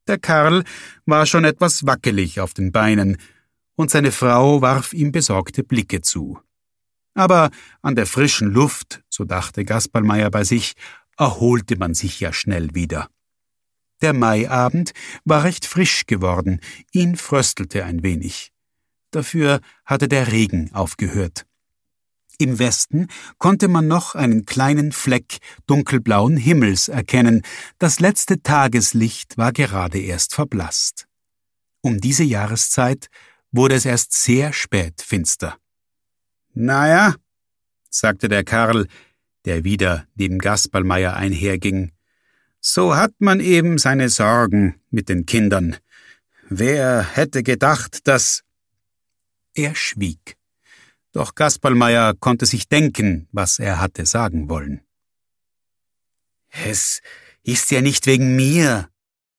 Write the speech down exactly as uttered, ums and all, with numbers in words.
Der Karl war schon etwas wackelig auf den Beinen, und seine Frau warf ihm besorgte Blicke zu. Aber an der frischen Luft, so dachte Gasperlmeier bei sich, erholte man sich ja schnell wieder. Der Maiabend war recht frisch geworden, ihn fröstelte ein wenig. Dafür hatte der Regen aufgehört. Im Westen konnte man noch einen kleinen Fleck dunkelblauen Himmels erkennen, das letzte Tageslicht war gerade erst verblasst. Um diese Jahreszeit wurde es erst sehr spät finster. »Naja«, sagte der Karl, der wieder neben Gasperlmeier einherging, »so hat man eben seine Sorgen mit den Kindern. Wer hätte gedacht, dass...« Er schwieg. Doch Gasperlmeier konnte sich denken, was er hatte sagen wollen. »Es ist ja nicht wegen mir«,